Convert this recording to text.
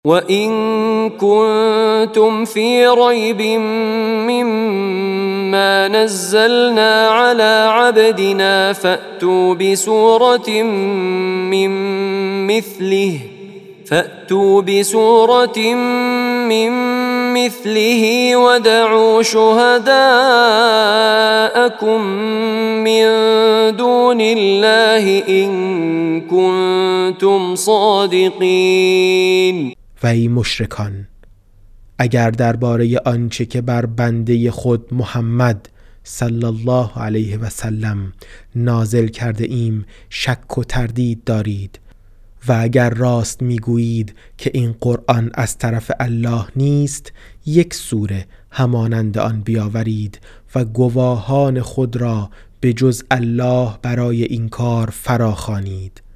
وَإِن كُنتُمْ فِي رَيْبٍ مِّمَّا نَزَّلْنَا عَلَىٰ عَبْدِنَا فَأْتُوا بِسُورَةٍ مِّن مِّثْلِهِ وَادْعُوا شُهَدَاءَكُم مِّن دُونِ اللَّهِ إِن كُنتُمْ صَادِقِينَ. و ای مشرکان، اگر درباره آنچه که بر بنده خود محمد صلی الله علیه و سلم نازل کرده ایم شک و تردید دارید و اگر راست میگویید که این قرآن از طرف الله نیست، یک سوره همانند آن بیاورید و گواهان خود را به جز الله برای این کار فراخوانید.